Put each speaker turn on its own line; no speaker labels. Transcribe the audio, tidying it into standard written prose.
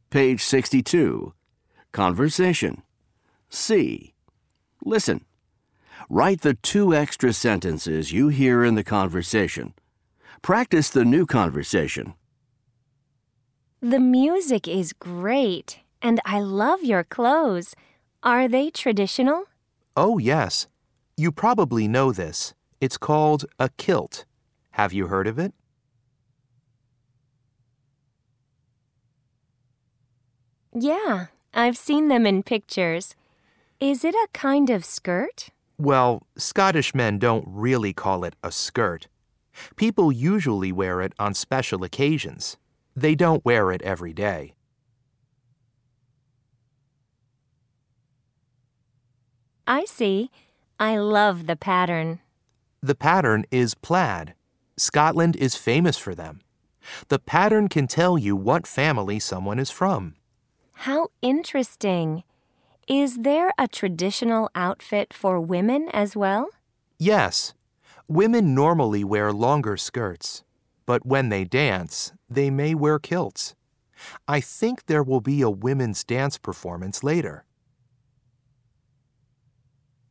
Page 62. Conversation. C. Listen. Write the 2 extra sentences you hear in the conversation. Practice the new conversation.
The music is great, and I love your clothes. Are they traditional?
Oh, yes. You probably know this. It's called a kilt. Have you heard of it?
Yeah, I've seen them in pictures. Is it a kind of skirt?
Well, Scottish men don't really call it a skirt. People usually wear it on special occasions. They don't wear it every day.
I see. I love the pattern.
The pattern is plaid. Scotland is famous for them. The pattern can tell you what family someone is from.
How interesting. Is there a traditional outfit for women as well?
Yes. Women normally wear longer skirts, but when they dance, they may wear kilts. I think there will be a women's dance performance later.